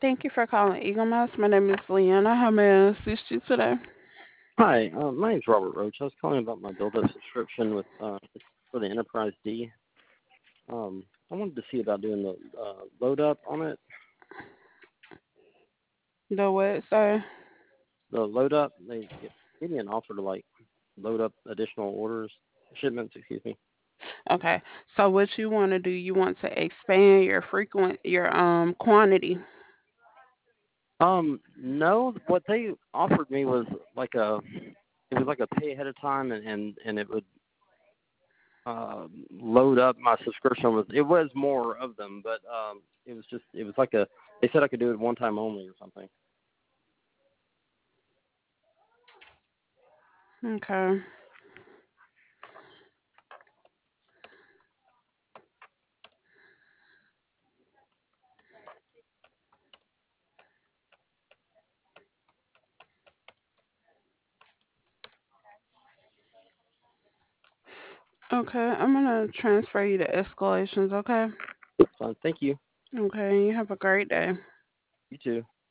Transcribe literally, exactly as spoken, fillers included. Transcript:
Thank you for calling Eagle Mouse. My name is Leanna. How may I assist you today? Hi, uh, my name's Robert Roach. I was calling about my build-up subscription with uh, it's for the Enterprise D. Um, I wanted to see about doing the uh, load up on it. The what, sir? The load up, they g- gave me an offer to like load up additional orders, shipments, excuse me. Okay. So what you want to do, you want to expand your frequent your um quantity. Um, no, what they offered me was like a, it was like a pay ahead of time, and and, and it would uh, load up my subscription. Was it was more of them, but um, it was just it was like a. They said I could do it one time only or something. Okay. Okay. I'm gonna transfer you to escalations, okay? So thank you. Okay, you have a great day. You too.